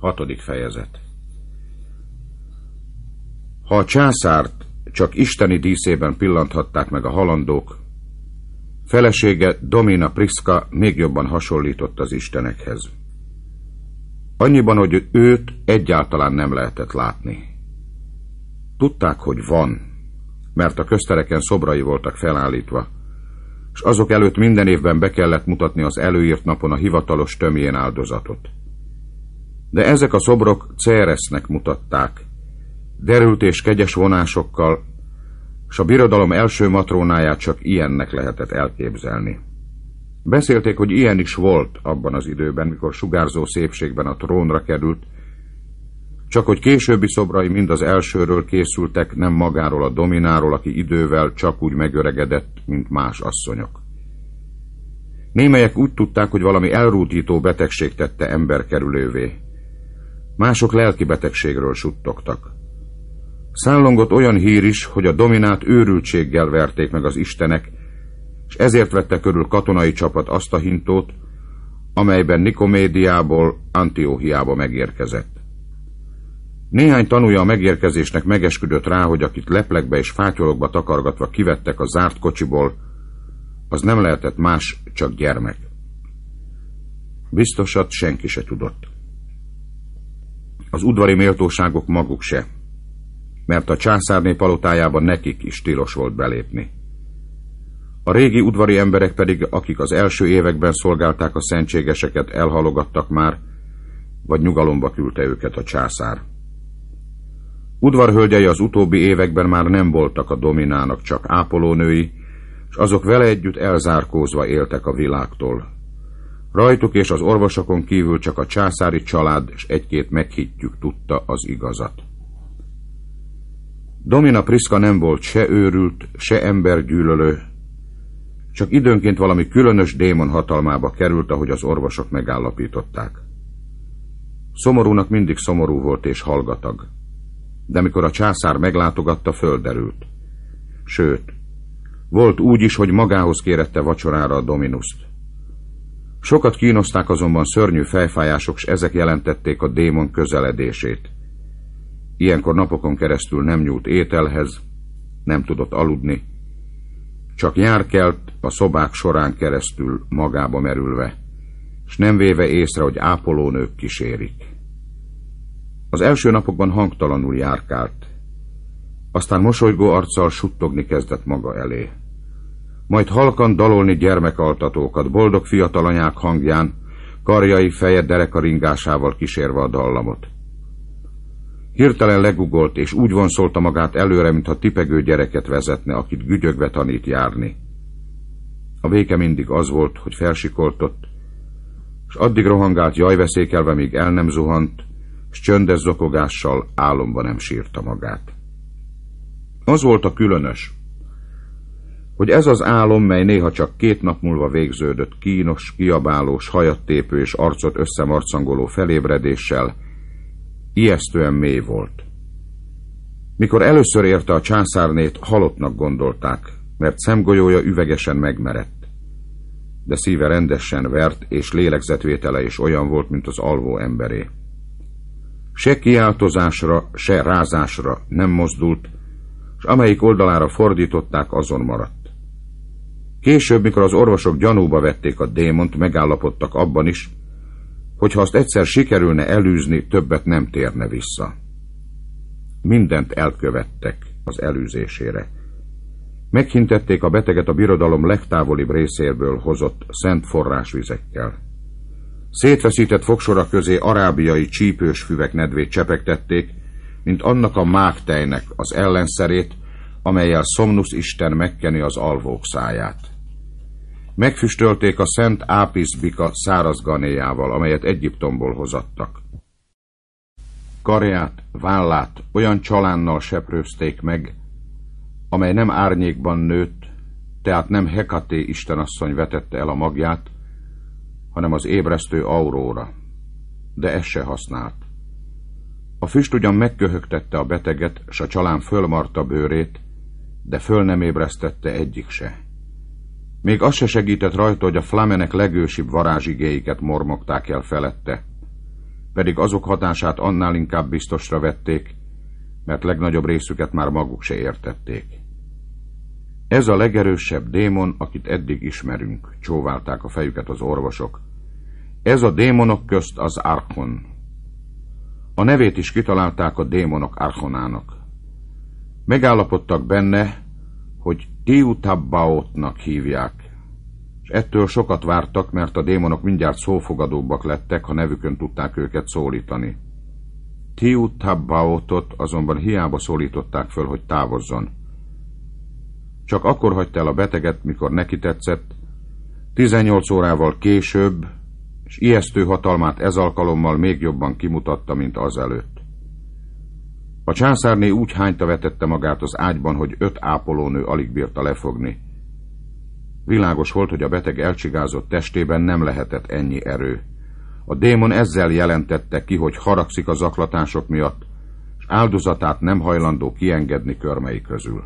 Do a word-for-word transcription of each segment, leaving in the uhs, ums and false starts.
Hatodik fejezet. Ha a császárt csak isteni díszében pillanthatták meg a halandók, felesége Domina Prisca még jobban hasonlított az istenekhez. Annyiban, hogy őt egyáltalán nem lehetett látni. Tudták, hogy van, mert a köztereken szobrai voltak felállítva, és azok előtt minden évben be kellett mutatni az előírt napon a hivatalos tömjén áldozatot. De ezek a szobrok Ceresznek mutatták, derült és kegyes vonásokkal, s a birodalom első matrónáját csak ilyennek lehetett elképzelni. Beszélték, hogy ilyen is volt abban az időben, mikor sugárzó szépségben a trónra került, csak hogy későbbi szobrai mind az elsőről készültek, nem magáról a Domináról, aki idővel csak úgy megöregedett, mint más asszonyok. Némelyek úgy tudták, hogy valami elrútító betegség tette emberkerülővé. Mások lelki betegségről suttogtak. Szállongott olyan hír is, hogy a Dominát őrültséggel verték meg az istenek, és ezért vette körül katonai csapat azt a hintót, amelyben Nikomédiából Antióhiába megérkezett. Néhány tanúja a megérkezésnek megesküdött rá, hogy akit leplekbe és fátyolokba takargatva kivettek a zárt kocsiból, az nem lehetett más, csak gyermek. Biztosat senki se tudott. Az udvari méltóságok maguk se, mert a császárné palotájában nekik is tilos volt belépni. A régi udvari emberek pedig, akik az első években szolgálták a szentségeseket, elhalogattak már, vagy nyugalomba küldte őket a császár. Udvarhölgyei az utóbbi években már nem voltak a Dominának, csak ápolónői, és azok vele együtt elzárkózva éltek a világtól. Rajtuk és az orvosokon kívül csak a császári család és egy-két meghittjük tudta az igazat. Domina Prisca nem volt se őrült, se embergyűlölő, csak időnként valami különös démon hatalmába került, ahogy az orvosok megállapították. Szomorúnak mindig szomorú volt és hallgatag, de mikor a császár meglátogatta, földerült. Sőt, volt úgy is, hogy magához kérette vacsorára a Dominust. Sokat kínozták azonban szörnyű fejfájások, s ezek jelentették a démon közeledését. Ilyenkor napokon keresztül nem nyúlt ételhez, nem tudott aludni, csak járkelt a szobák során keresztül magába merülve, s nem véve észre, hogy ápolónők kísérik. Az első napokban hangtalanul járkált, aztán mosolygó arccal suttogni kezdett maga elé. Majd halkan dalolni gyermekaltatókat, boldog fiatalanyák hangján, karjai feje dereka ringásával kísérve a dallamot. Hirtelen legugolt, és úgy vonszolta magát előre, mintha tipegő gyereket vezetne, akit gügyögve tanít járni. A vége mindig az volt, hogy felsikoltott, és addig rohangált jajveszékelve, míg el nem zuhant, s csöndes zokogással álomba nem sírta magát. Az volt a különös, hogy ez az álom, mely néha csak két nap múlva végződött kínos, kiabálós, hajat tépő és arcot összemarcangoló felébredéssel, ijesztően mély volt. Mikor először érte a császárnét, halottnak gondolták, mert szemgolyója üvegesen megmerett. De szíve rendesen vert, és lélegzetvétele is olyan volt, mint az alvó emberé. Se kiáltozásra, se rázásra nem mozdult, s amelyik oldalára fordították, azon maradt. Később, mikor az orvosok gyanúba vették a démont, megállapodtak abban is, hogy ha azt egyszer sikerülne elűzni, többet nem térne vissza. Mindent elkövettek az elűzésére. Meghintették a beteget a birodalom legtávolibb részérből hozott szent forrásvizekkel. Szétfeszített fogsora közé arábiai csípős füvek nedvét csepegtették, mint annak a mágtejnek az ellenszerét, amellyel Somnus isten megkeni az alvók száját. Megfüstölték a szent ápiszbika száraz ganéjával, amelyet Egyiptomból hozattak. Karját, vállát olyan csalánnal seprőzték meg, amely nem árnyékban nőtt, tehát nem Hekaté istenasszony vetette el a magját, hanem az ébresztő Auróra, de ez se használt. A füst ugyan megköhögtette a beteget, s a csalán fölmarta bőrét, de föl nem ébresztette egyik se. Még az se segített rajta, hogy a flamenek legősibb varázsigéiket mormogták el felette, pedig azok hatását annál inkább biztosra vették, mert legnagyobb részüket már maguk se értették. Ez a legerősebb démon, akit eddig ismerünk, csóválták a fejüket az orvosok. Ez a démonok közt az Archon. A nevét is kitalálták a démonok Archonának. Megállapodtak benne, hogy Tiutabbaotnak hívják, és ettől sokat vártak, mert a démonok mindjárt szófogadóbbak lettek, ha nevükön tudták őket szólítani. Tiutabbaotot azonban hiába szólították föl, hogy távozzon. Csak akkor hagyta el a beteget, mikor neki tetszett, tizennyolc órával később, és ijesztő hatalmát ez alkalommal még jobban kimutatta, mint azelőtt. A császárné úgy hányta vetette magát az ágyban, hogy öt ápolónő alig bírta lefogni. Világos volt, hogy a beteg elcsigázott testében nem lehetett ennyi erő. A démon ezzel jelentette ki, hogy haragszik a zaklatások miatt, és áldozatát nem hajlandó kiengedni körmei közül.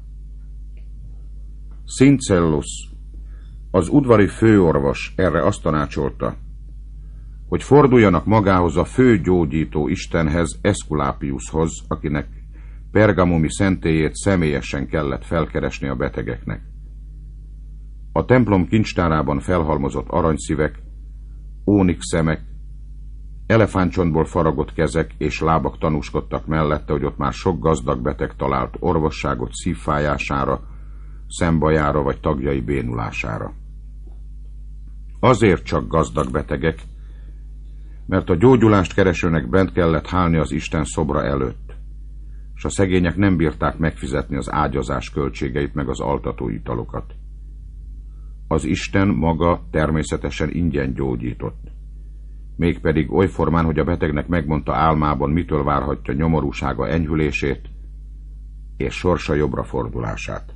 Syncellus, az udvari főorvos erre azt tanácsolta, hogy forduljanak magához a fő gyógyító istenhez, Eszkulápiushoz, akinek pergamumi szentélyét személyesen kellett felkeresni a betegeknek. A templom kincstárában felhalmozott aranyszívek, ónix szemek, elefántcsontból faragott kezek és lábak tanúskodtak mellette, hogy ott már sok gazdag beteg talált orvosságot szívfájására, szembajára vagy tagjai bénulására. Azért csak gazdag betegek, mert a gyógyulást keresőnek bent kellett hálni az Isten szobra előtt, és a szegények nem bírták megfizetni az ágyazás költségeit meg az altató italokat. Az Isten maga természetesen ingyen gyógyított, mégpedig oly formán, hogy a betegnek megmondta álmában, mitől várhatja nyomorúsága enyhülését és sorsa jobbra fordulását.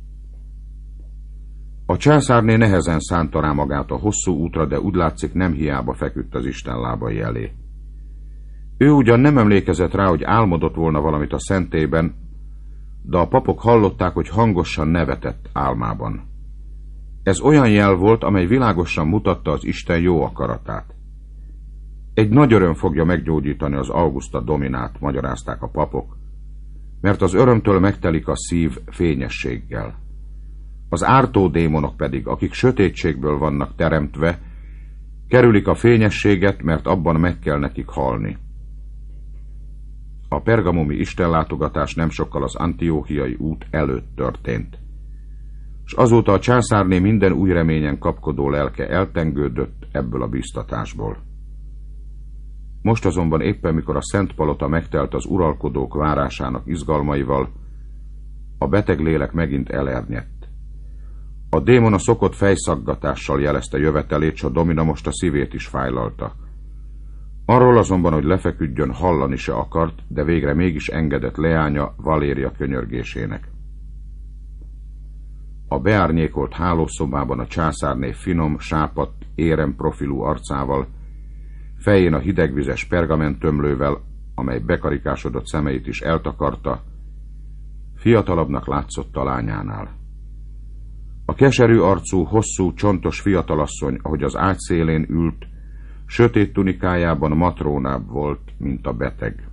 A császárné nehezen szánta rá magát a hosszú útra, de úgy látszik, nem hiába feküdt az Isten lábai elé. Ő ugyan nem emlékezett rá, hogy álmodott volna valamit a szentélyben, de a papok hallották, hogy hangosan nevetett álmában. Ez olyan jel volt, amely világosan mutatta az Isten jó akaratát. Egy nagy öröm fogja meggyógyítani az Augusta Dominát, magyarázták a papok, mert az örömtől megtelik a szív fényességgel. Az ártó démonok pedig, akik sötétségből vannak teremtve, kerülik a fényességet, mert abban meg kell nekik halni. A pergamumi istenlátogatás nem sokkal az antióchiai út előtt történt, és azóta a császárné minden új reményen kapkodó lelke eltengődött ebből a bíztatásból. Most azonban éppen, mikor a Szent Palota megtelt az uralkodók várásának izgalmaival, a beteg lélek megint elernyett. A démon a szokott fejszaggatással jelezte jövetelét, s a Domina most a szívét is fájlalta. Arról azonban, hogy lefeküdjön, hallani se akart, de végre mégis engedett leánya Valéria könyörgésének. A beárnyékolt hálószobában a császárné finom, sápadt, érem profilú arcával, fején a hidegvizes pergamentömlővel, amely bekarikásodott szemeit is eltakarta, fiatalabbnak látszott a lányánál. A keserű arcú, hosszú, csontos fiatalasszony, ahogy az ágy szélén ült, sötét tunikájában matrónább volt, mint a beteg.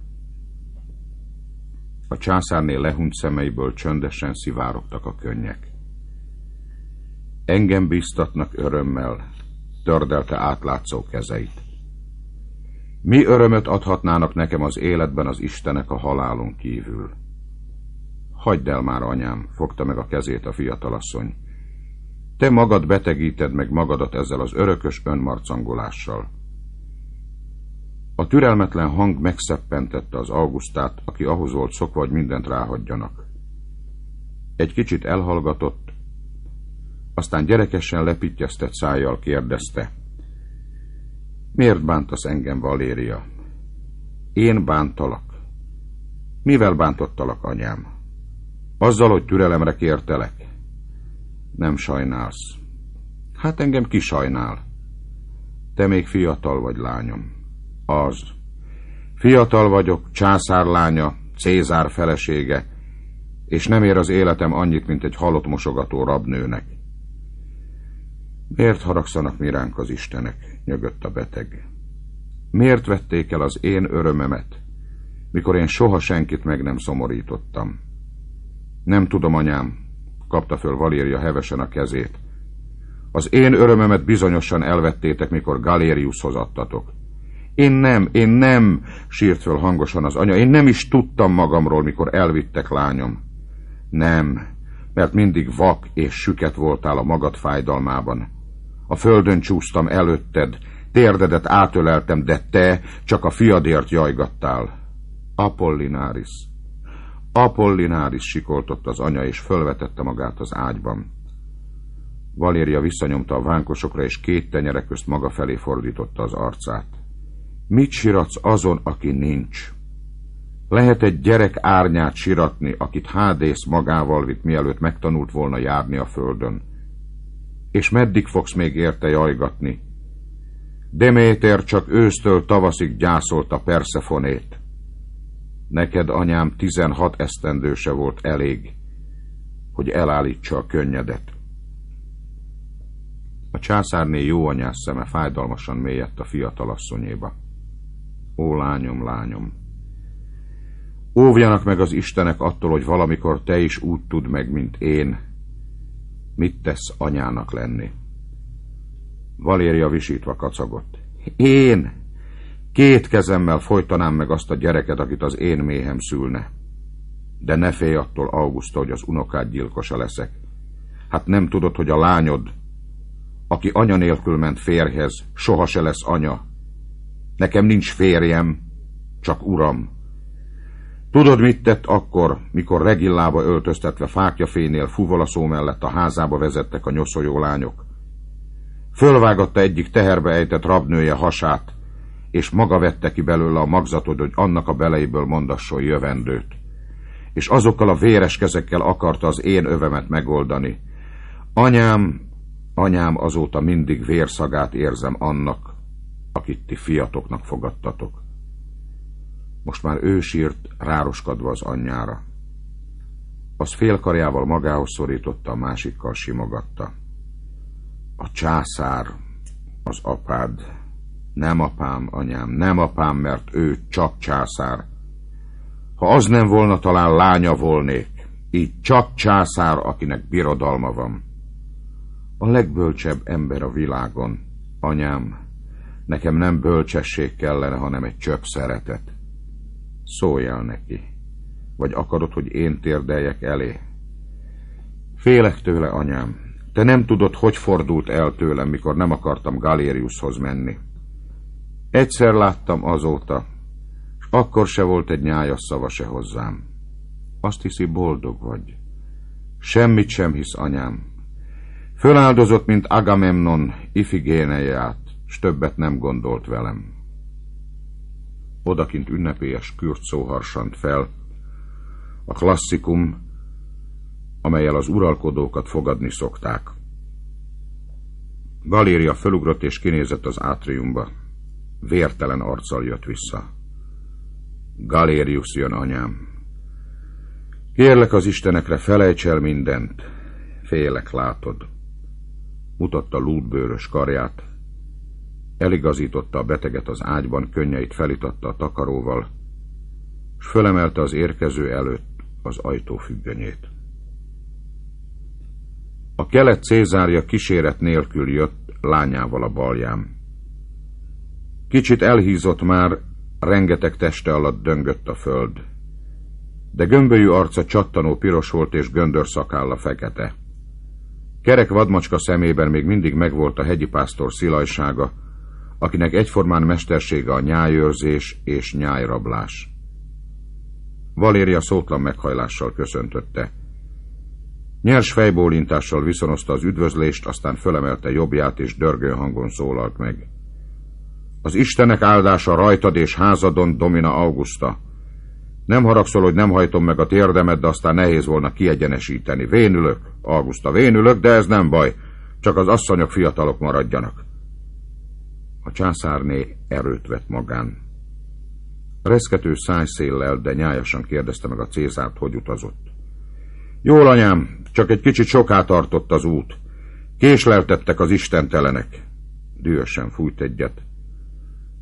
A császárné lehunyt szemeiből csöndesen szivárogtak a könnyek. Engem bíztatnak örömmel, tördelte átlátszó kezeit. Mi örömöt adhatnának nekem az életben az Istenek a halálon kívül? Hagyd el már, anyám, fogta meg a kezét a fiatalasszony. Te magad betegíted meg magadat ezzel az örökös önmarcangolással. A türelmetlen hang megszeppentette az Augustát, aki ahhoz volt szokva, hogy mindent ráhagyjanak. Egy kicsit elhallgatott, aztán gyerekesen lepittyeztett szájjal kérdezte. Miért bántasz engem, Valéria? Én bántalak. Mivel bántottalak, anyám? Azzal, hogy türelemre kértelek? Nem sajnálsz. Hát engem ki sajnál? Te még fiatal vagy, lányom. Az. Fiatal vagyok, császár lánya, Cézár felesége, és nem ér az életem annyit, mint egy halott mosogató rabnőnek. Miért haragszanak mi ránk az istenek? Nyögött a beteg. Miért vették el az én örömemet, mikor én soha senkit meg nem szomorítottam? Nem tudom, anyám, kapta föl Valéria hevesen a kezét. Az én örömemet bizonyosan elvettétek, mikor Galériushoz adtatok. Én nem, én nem, sírt föl hangosan az anya, én nem is tudtam magamról, mikor elvittek, lányom. Nem, mert mindig vak és süket voltál a magad fájdalmában. A földön csúsztam előtted, térdedet átöleltem, de te csak a fiadért jajgattál. Apollinaris, Apollinaris, sikoltott az anya, és fölvetette magát az ágyban. Valéria visszanyomta a vánkosokra, és két tenyere közt maga felé fordította az arcát. Mit siratsz azon, aki nincs? Lehet egy gyerek árnyát siratni, akit Hádész magával vitt, mielőtt megtanult volna járni a földön. És meddig fogsz még érte jajgatni? Deméter csak ősztől tavaszig gyászolta Perszefonét. Neked, anyám, tizenhat esztendőse volt elég, hogy elállítsa a könnyedet. A császárné jóanyás szeme fájdalmasan mélyedt a fiatalasszonyéba. Ó, lányom, lányom! Óvjanak meg az istenek attól, hogy valamikor te is úgy tudd meg, mint én, mit tesz anyának lenni. Valéria visítva kacagott. Én két kezemmel folytanám meg azt a gyereket, akit az én méhem szülne. De ne félj attól, Auguszta, hogy az unokád gyilkosa leszek. Hát nem tudod, hogy a lányod, aki anya nélkül ment férjhez, soha se lesz anya. Nekem nincs férjem, csak uram. Tudod, mit tett akkor, mikor Regillába öltöztetve fáklyafénél fuvolaszó mellett a házába vezettek a nyoszoló lányok? Fölvágatta egyik teherbe ejtett rabnője hasát, és maga vette ki belőle a magzatot, hogy annak a beleiből mondasson jövendőt. És azokkal a véres kezekkel akarta az én övemet megoldani. Anyám, anyám, azóta mindig vérszagát érzem annak, akit ti fiatoknak fogadtatok. Most már ő sírt, rároskadva az anyjára. Az félkarjával magához szorította, a másikkal simogatta. A császár, az apád. Nem apám, anyám, nem apám, mert ő csak császár. Ha az nem volna, talán lánya volnék. Így csak császár, akinek birodalma van. A legbölcsebb ember a világon. Anyám, nekem nem bölcsesség kellene, hanem egy csöpp szeretet. Szólj el neki. Vagy akarod, hogy én térdeljek elé? Félek tőle, anyám. Te nem tudod, hogy fordult el tőlem, mikor nem akartam Galériushoz menni. Egyszer láttam azóta, és akkor se volt egy nyájas szava se hozzám. Azt hiszi, boldog vagy. Semmit sem hisz, anyám. Föláldozott, mint Agamemnon Ifigéneját, s többet nem gondolt velem. Odakint ünnepélyes kürt szó harsant fel, a klasszikum, amellyel az uralkodókat fogadni szokták. Valéria fölugrott és kinézett az átriumba. Vértelen arccal jött vissza. Galérius jön, anyám. Kérlek az istenekre, felejts el mindent. Félek, látod. Mutatta lúdbőrös karját. Eligazította a beteget az ágyban, könnyeit felitatta a takaróval, s fölemelte az érkező előtt az ajtó függönyét. A kelet Cézárja kíséret nélkül jött, lányával a balján. Kicsit elhízott már, rengeteg teste alatt döngött a föld. De gömbölyű arca csattanó piros volt, és göndör szakálla fekete. Kerek vadmacska szemében még mindig megvolt a hegyi pásztor szilajsága, akinek egyformán mestersége a nyájőrzés és nyájrablás. Valéria szótlan meghajlással köszöntötte. Nyers fejbólintással viszonozta az üdvözlést, aztán fölemelte jobbját, és dörgő hangon szólalt meg. Az istenek áldása rajtad és házadon, Domina Augusta. Nem haragszol, hogy nem hajtom meg a térdemet, de aztán nehéz volna kiegyenesíteni. Vénülök, Augusta, vénülök, de ez nem baj. Csak az asszonyok fiatalok maradjanak. A császárné erőt vett magán. Reszkető szájszéllel, de nyájasan kérdezte meg a Cézárt, hogy utazott. Jól, anyám, csak egy kicsit soká tartott az út. Késleltettek az istentelenek. Dühösen fújt egyet.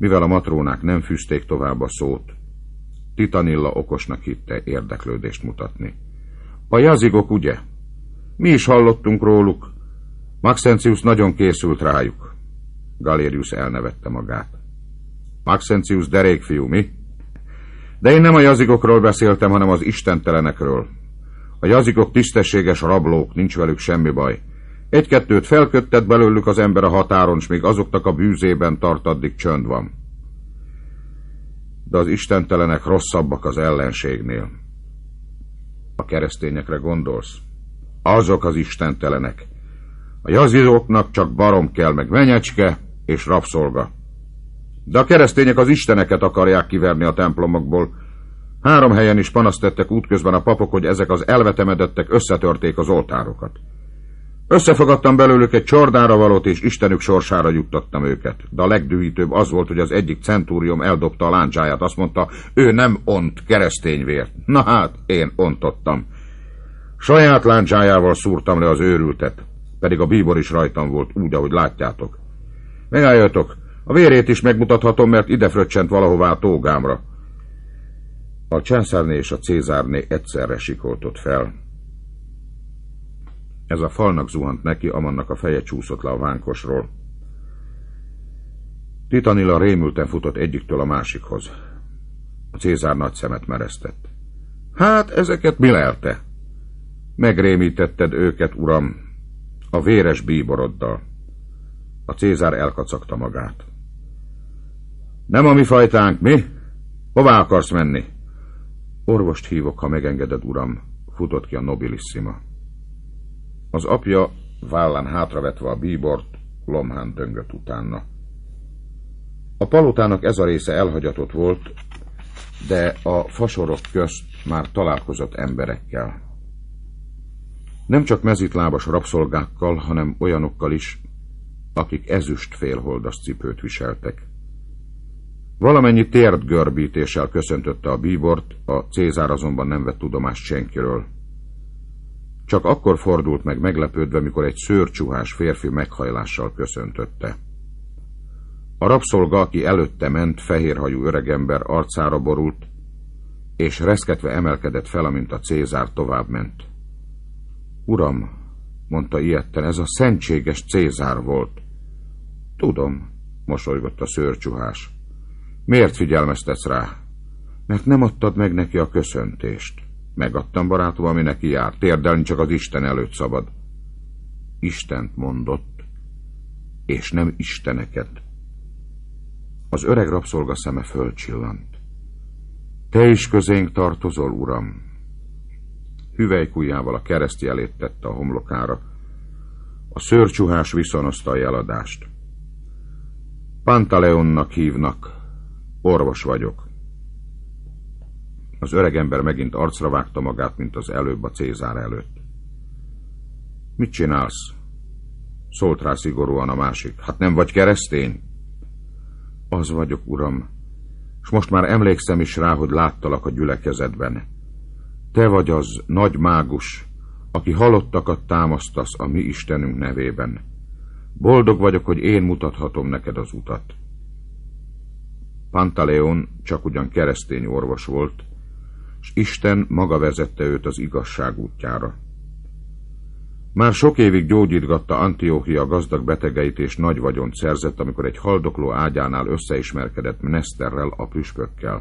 Mivel a matrónák nem fűzték tovább a szót, Titanilla okosnak hitte érdeklődést mutatni. A jazigok, ugye? Mi is hallottunk róluk. Maxentius nagyon készült rájuk. Galerius elnevette magát. Maxentius derékfiú, mi? De én nem a jazigokról beszéltem, hanem az istentelenekről. A jazigok tisztességes rablók, nincs velük semmi baj. Egy-kettőt felköttet belőlük az ember a határon, s még azoknak a bűzében tart, addig csönd van. De az istentelenek rosszabbak az ellenségnél. A keresztényekre gondolsz? Azok az istentelenek. A jazidoknak csak barom kell, meg menyecske és rabszolga. De a keresztények az isteneket akarják kiverni a templomokból. Három helyen is panaszt tettek útközben a papok, hogy ezek az elvetemedettek összetörték az oltárokat. Összefogadtam belőlük egy csordára valót, és Istenük sorsára juttattam őket. De a legdühítőbb az volt, hogy az egyik centúrium eldobta a láncsáját. Azt mondta, ő nem ont keresztényvért. Na hát, én ontottam. Saját láncsájával szúrtam le az őrültet. Pedig a bíbor is rajtam volt, úgy, ahogy látjátok. Megálljatok, a vérét is megmutathatom, mert ide fröccsent valahová a tógámra. A császárné és a cézárné egyszerre sikoltott fel. Ez a falnak zuhant neki, amannak a feje csúszott le a vánkosról. Titanilla rémülten futott egyiktől a másikhoz. A cézár nagy szemet meresztett. Hát, ezeket mi lelte? Megrémítetted őket, uram, a véres bíboroddal. A cézár elkacagta magát. Nem a mi fajtánk, mi? Hová akarsz menni? Orvost hívok, ha megengeded, uram, futott ki a nobilissima. Az apja vállán hátravetve a bíbort, lomhán döngött utána. A palotának ez a része elhagyatott volt, de a fasorok közt már találkozott emberekkel. Nem csak mezitlábas rabszolgákkal, hanem olyanokkal is, akik ezüst félholdas cipőt viseltek. Valamennyi térdgörbítéssel köszöntötte a bíbort, a cézár azonban nem vett tudomást senkiről. Csak akkor fordult meg meglepődve, mikor egy szőrcsuhás férfi meghajlással köszöntötte. A rabszolga, aki előtte ment, fehérhajú öregember arcára borult, és reszketve emelkedett fel, amint a cézár tovább ment. Uram, mondta ijedten, ez a szentséges cézár volt. Tudom, mosolygott a szőrcsuhás. Miért figyelmeztetsz rá? Mert nem adtad meg neki a köszöntést. Megadtam, barátom, ami neki jár. Térdelni csak az Isten előtt szabad. Istent mondott, és nem isteneket. Az öreg rabszolga szeme fölcsillant. Te is közénk tartozol, uram. Hüvelykujjával a keresztjelét tette a homlokára. A szőrcsuhás viszonozta a jeladást. Pantaleonnak hívnak. Orvos vagyok. Az öregember megint arcra vágta magát, mint az előbb a cézár előtt. Mit csinálsz? Szólt rá szigorúan a másik. Hát nem vagy keresztény? Az vagyok, uram, és most már emlékszem is rá, hogy láttalak a gyülekezetben. Te vagy az nagy mágus, aki halottakat támasztasz a mi Istenünk nevében. Boldog vagyok, hogy én mutathatom neked az utat. Pantaleon csak ugyan keresztény orvos volt, és Isten maga vezette őt az igazság útjára. Már sok évig gyógyítgatta Antióchia gazdag betegeit, és nagy vagyont szerzett, amikor egy haldokló ágyánál összeismerkedett Mnesterrel, a püspökkel.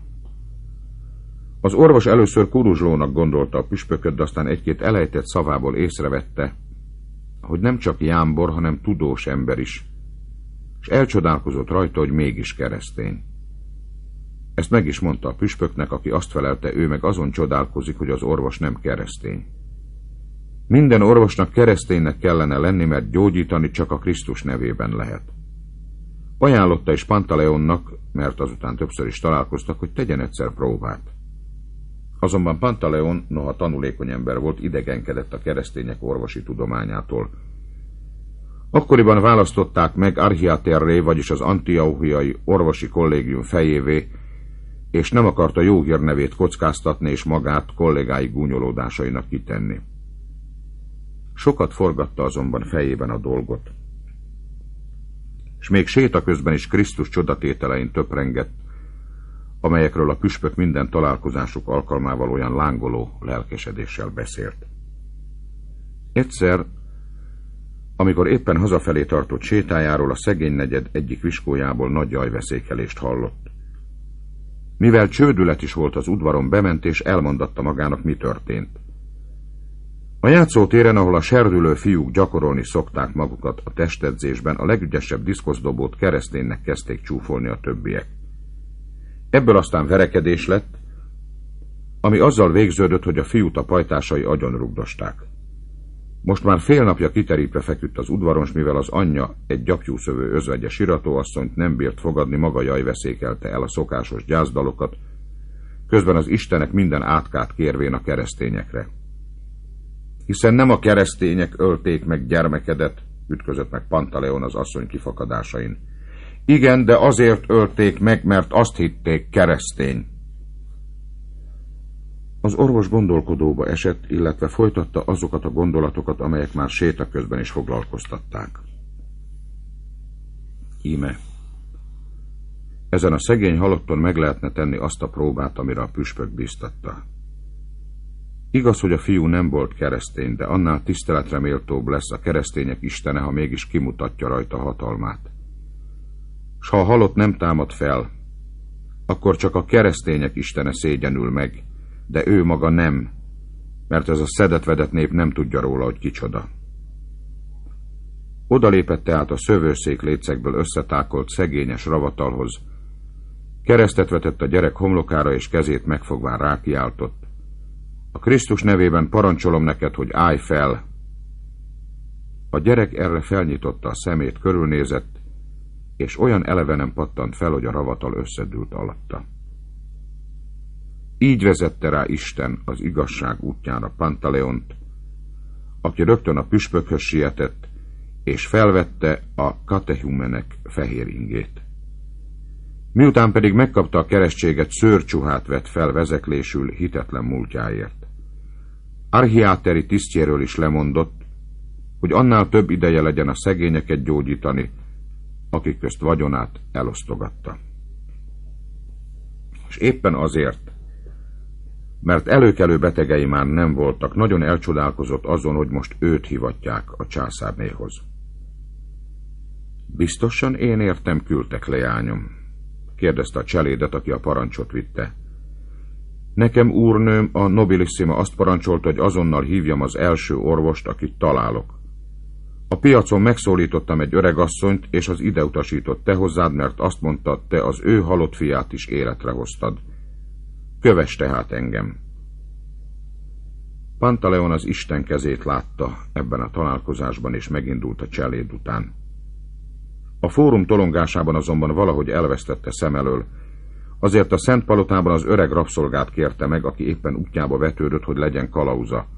Az orvos először kuruzslónak gondolta a püspököt, de aztán egy-két elejtett szavából észrevette, hogy nem csak jámbor, hanem tudós ember is, és elcsodálkozott rajta, hogy mégis keresztény. Ezt meg is mondta a püspöknek, aki azt felelte, ő meg azon csodálkozik, hogy az orvos nem keresztény. Minden orvosnak kereszténynek kellene lenni, mert gyógyítani csak a Krisztus nevében lehet. Ajánlotta is Pantaleonnak, mert azután többször is találkoztak, hogy tegyen egyszer próbát. Azonban Pantaleon, noha tanulékony ember volt, idegenkedett a keresztények orvosi tudományától. Akkoriban választották meg Archiaterré, vagyis az Antiochiai orvosi kollégium fejévé, és nem akarta jó hírnevét kockáztatni és magát kollégái gúnyolódásainak kitenni. Sokat forgatta azonban fejében a dolgot. s még séta közben is Krisztus csodatételein töprengett, amelyekről a püspök minden találkozásuk alkalmával olyan lángoló lelkesedéssel beszélt. Egyszer, amikor éppen hazafelé tartott sétájáról, a szegény negyed egyik viskójából nagy jajveszékelést hallott. Mivel csődület is volt az udvaron, bement és elmondatta magának, mi történt. A játszótéren, ahol a serdülő fiúk gyakorolni szokták magukat a testedzésben, a legügyesebb diszkoszdobót kereszténynek kezdték csúfolni a többiek. Ebből aztán verekedés lett, ami azzal végződött, hogy a fiút a pajtásai agyonrugdosták. Most már fél napja kiterítve feküdt az udvaron, s mivel az anyja, egy gyapjúszövő özvegye siratóasszonyt nem bírt fogadni, maga jajveszékelte el a szokásos gyászdalokat, közben az istenek minden átkát kérvén a keresztényekre. Hiszen nem a keresztények ölték meg gyermekedet, ütközött meg Pantaleon az asszony kifakadásain. Igen, de azért ölték meg, mert azt hitték, keresztény. Az orvos gondolkodóba esett, illetve folytatta azokat a gondolatokat, amelyek már séta közben is foglalkoztatták. Íme, ezen a szegény halotton meg lehetne tenni azt a próbát, amire a püspök bíztatta. Igaz, hogy a fiú nem volt keresztény, de annál tiszteletre méltóbb lesz a keresztények istene, ha mégis kimutatja rajta hatalmát. S ha a halott nem támad fel, akkor csak a keresztények istene szégyenül meg, de ő maga nem, mert ez a szedetvedett nép nem tudja róla, hogy kicsoda. Odalépett tehát a szövőszék lécekből összetákolt szegényes ravatalhoz, keresztet vetett a gyerek homlokára, és kezét megfogván rákiáltott: a Krisztus nevében parancsolom neked, hogy állj fel! A gyerek erre felnyitotta a szemét, körülnézett, és olyan elevenen pattant fel, hogy a ravatal összedült alatta. Így vezette rá Isten az igazság útjára Pantaleont, aki rögtön a püspökhöz sietett, és felvette a katechumenek fehér ingét. Miután pedig megkapta a keresztséget, szőrcsuhát vett fel vezeklésül hitetlen múltjáért. Archiáteri tisztjéről is lemondott, hogy annál több ideje legyen a szegényeket gyógyítani, akik közt vagyonát elosztogatta. És éppen azért, mert előkelő betegei már nem voltak, nagyon elcsodálkozott azon, hogy most őt hivatják a császárnéhoz. Biztosan én értem küldtek, leányom? Kérdezte a cselédet, aki a parancsot vitte. Nekem, úrnőm, a nobilissima azt parancsolta, hogy azonnal hívjam az első orvost, akit találok. A piacon megszólítottam egy öregasszonyt, és az ide utasított te hozzád, mert azt mondta, te az ő halott fiát is életre hoztad. Kövess tehát engem. Pantaleon az Isten kezét látta ebben a találkozásban, és megindult a cseléd után. A fórum tolongásában azonban valahogy elvesztette szem elől, azért a Szent Palotában az öreg rabszolgát kérte meg, aki éppen útjába vetődött, hogy legyen kalauza.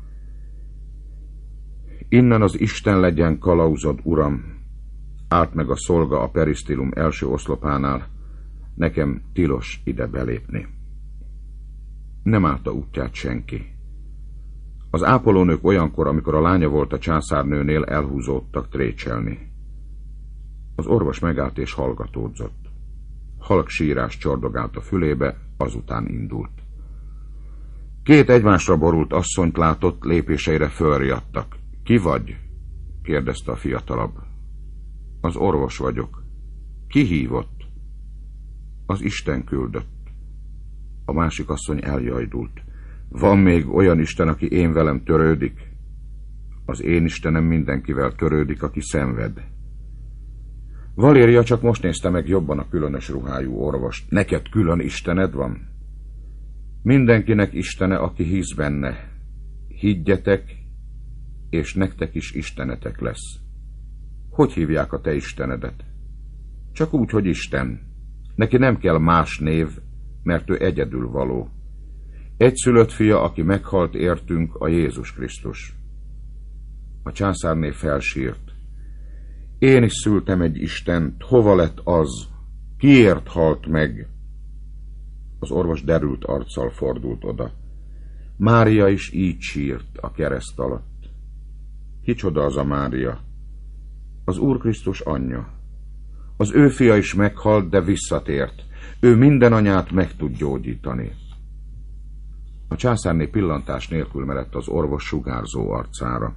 Innen az Isten legyen kalauzod, uram, állt meg a szolga a perisztilum első oszlopánál, nekem tilos ide belépni. Nem állta útját senki. Az ápolónők olyankor, amikor a lánya volt a császárnőnél, elhúzódtak trécselni. Az orvos megállt és hallgatódzott. Halk sírás csordogált a fülébe, azután indult. Két egymásra borult asszonyt látott, lépéseire fölriadtak. Ki vagy? kérdezte a fiatalabb. Az orvos vagyok. Ki hívott? Az Isten küldött. A másik asszony eljajdult. Van még olyan Isten, aki én velem törődik? Az én Istenem mindenkivel törődik, aki szenved. Valéria csak most nézte meg jobban a különös ruhájú orvost. Neked külön Istened van? Mindenkinek Istene, aki hisz benne. Higgyetek, és nektek is istenetek lesz. Hogy hívják a te istenedet? Csak úgy, hogy Isten. Neki nem kell más név, mert ő egyedül való. Egyszülött fia, aki meghalt értünk, a Jézus Krisztus. A császárné felsírt. Én is szültem egy Istent, hova lett az? Kiért halt meg? Az orvos derült arccal fordult oda. Mária is így sírt a kereszt alatt. Kicsoda az a Mária? Az Úr Krisztus anyja. Az ő fia is meghalt, de visszatért. Ő minden anyát meg tud gyógyítani. A császárné pillantás nélkül merett az orvos sugárzó arcára.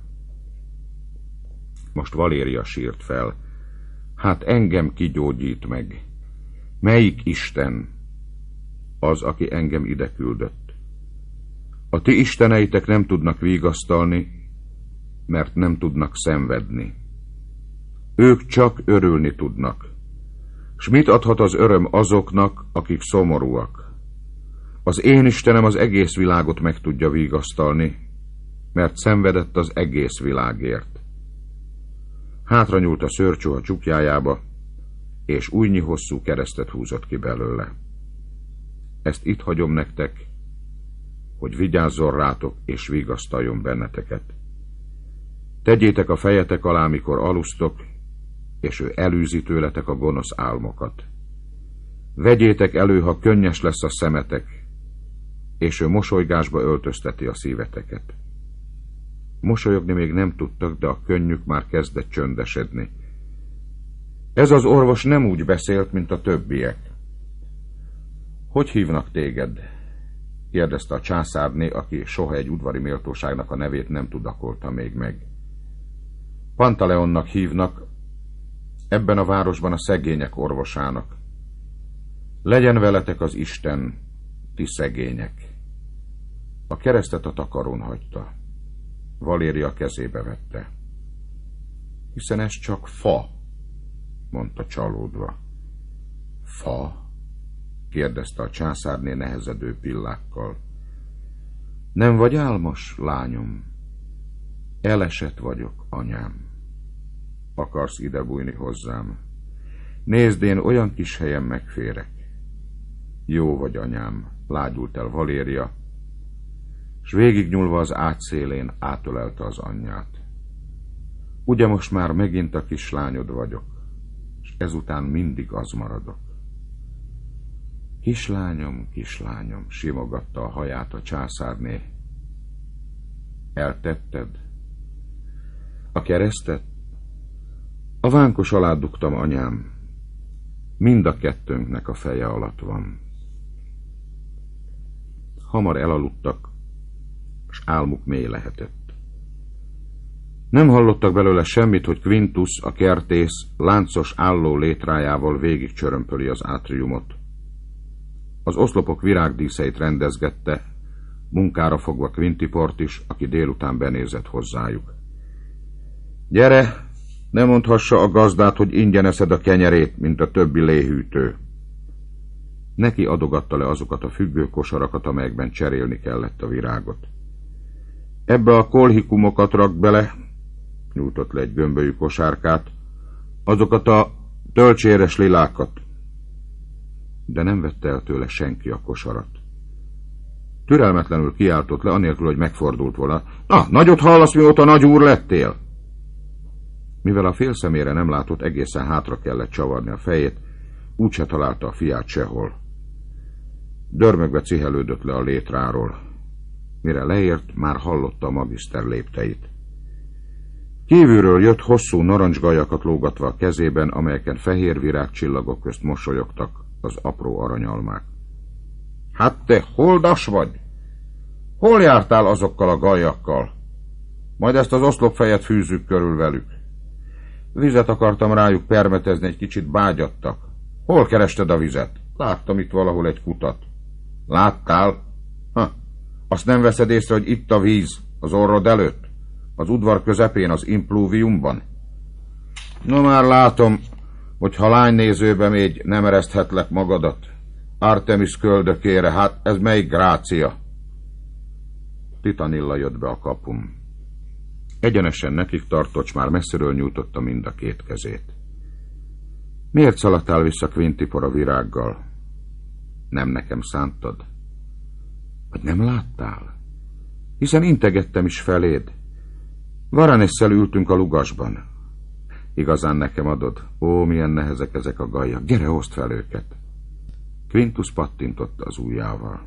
Most Valéria sírt fel. Hát engem kigyógyít meg. Melyik Isten? Az, aki engem ide küldött. A ti isteneitek nem tudnak vigasztalni, mert nem tudnak szenvedni. Ők csak örülni tudnak. S mit adhat az öröm azoknak, akik szomorúak? Az én Istenem az egész világot meg tudja vigasztalni, mert szenvedett az egész világért. Hátra nyúlt a szőrcsó a csukjájába, és újnyi hosszú keresztet húzott ki belőle. Ezt itt hagyom nektek, hogy vigyázzon rátok, és vigasztaljon benneteket. Tegyétek a fejetek alá, mikor alusztok, és ő elűzi tőletek a gonosz álmokat. Vegyétek elő, ha könnyes lesz a szemetek, és ő mosolygásba öltözteti a szíveteket. Mosolyogni még nem tudtak, de a könnyük már kezdett csöndesedni. Ez az orvos nem úgy beszélt, mint a többiek. Hogy hívnak téged? Kérdezte a császárné, aki soha egy udvari méltóságnak a nevét nem tudakolta még meg. Pantaleonnak hívnak, ebben a városban a szegények orvosának. Legyen veletek az Isten, ti szegények. A keresztet a takarón hagyta. Valéria kezébe vette. Hiszen ez csak fa, mondta csalódva. Fa? Kérdezte a császárné nehezedő pillákkal. Nem vagy álmos, lányom? Elesett vagyok, anyám. Akarsz ide bújni hozzám? Nézd, én olyan kis helyen megférek. Jó vagy, anyám, lágyult el Valéria, s végignyúlva az ágy szélén átölelte az anyját. Ugye most már megint a kislányod vagyok, és ezután mindig az maradok. Kislányom, kislányom, simogatta a haját a császárné. Eltetted? A keresztet? A vánkos alá dugtam, anyám. Mind a kettőnknek a feje alatt van. Hamar elaludtak, s álmuk mély lehetett. Nem hallottak belőle semmit, hogy Quintus, a kertész, láncos álló létrájával végig csörömpöli az átriumot. Az oszlopok virágdíszeit rendezgette, munkára fogva Quintiport is, aki délután benézett hozzájuk. Gyere, ne mondhassa a gazdát, hogy ingyen eszed a kenyerét, mint a többi léhűtő. Neki adogatta le azokat a függő kosarakat, amelyekben cserélni kellett a virágot. Ebbe a kolhikumokat rak bele, nyújtott le egy gömbölyű kosárkát, azokat a tölcséres lilákat. De nem vette el tőle senki a kosarat. Türelmetlenül kiáltott le, anélkül, hogy megfordult volna. Na, nagyot hallasz, mióta nagy úr lettél? Mivel a fél szemére nem látott, egészen hátra kellett csavarni a fejét, úgyse találta a fiát sehol. Dörmögve cihelődött le a létráról. Mire leért, már hallotta a magiszter lépteit. Kívülről jött hosszú narancsgajakat lógatva a kezében, amelyeken fehér virágcsillagok közt mosolyogtak az apró aranyalmák. Hát te holdas vagy? Hol jártál azokkal a gajakkal? Majd ezt az oszlopfejet fűzzük körül velük. Vizet akartam rájuk permetezni, egy kicsit bágyadtak. Hol kerested a vizet? Láttam itt valahol egy kutat. Láttál? Ha, azt nem veszed észre, hogy itt a víz, az orrod előtt? Az udvar közepén, az implúviumban? No már látom, hogy ha lánynézőbe még nem ereszthetlek magadat. Artemis köldökére, hát ez melyik grácia? Titanilla jött be a kapun. Egyenesen nekik tartott, s már messziről nyújtotta mind a két kezét. Miért szaladtál vissza Quintipor a virággal? Nem nekem szántad? Vagy nem láttál? Hiszen integettem is feléd. Varanesszel ültünk a lugasban. Igazán nekem adod? Ó, milyen nehezek ezek a gajak. Gyere, hozd fel őket. Quintus pattintotta az ujjával.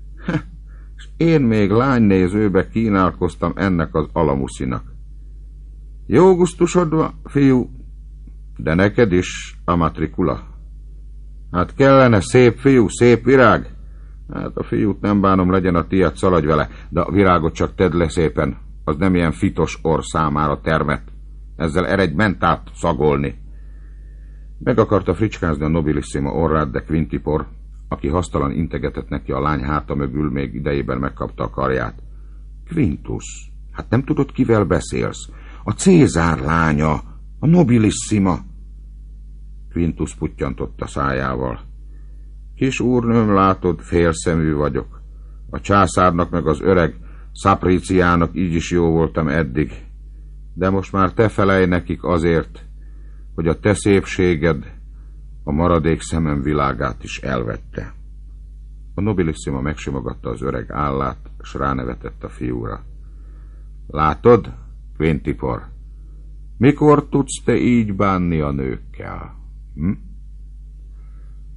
És én még lánynézőbe kínálkoztam ennek az alamuszinak. Jó gusztusod van, fiú? De neked is a matrikula? Hát kellene szép fiú, szép virág? Hát a fiút nem bánom, legyen a tiéd, szaladj vele, de a virágot csak tedd le szépen, az nem ilyen fitos orr számára termett. Ezzel eredj mentát szagolni. Meg akarta fricskázni a nobilissima orrát, de Quintipor, aki hasztalan integetett neki a lány háta mögül, még idejében megkapta a karját. Quintus, hát nem tudod, kivel beszélsz? A Cézár lánya, a nobilissima. Quintus puttyantott a szájával. Kis úrnőm, látod, félszemű vagyok. A császárnak meg az öreg Szapriciának így is jó voltam eddig. De most már te felej nekik azért, hogy a te szépséged a maradék szemem világát is elvette. A nobilissima megsimogatta az öreg állát, s ránevetett a fiúra. Látod, Quintipor, mikor tudsz te így bánni a nőkkel? Hm?